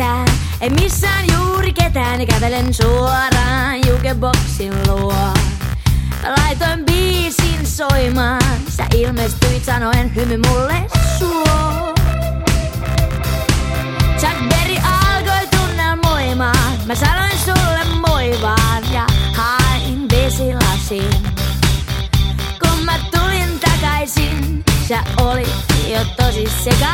mitään, ei missään juuri ketään, ja kävelen suoraan jukeboxin luo. Laitoin biisin soimaan, sä ilmestyit sanoen hymy mulle suo. Chuck Berry alkoi tunnelmoimaan, mä sanoin sulle moi vaan ja hain vesilasin. Kun mä tulin takaisin, sä olit jo tosi sekaisin.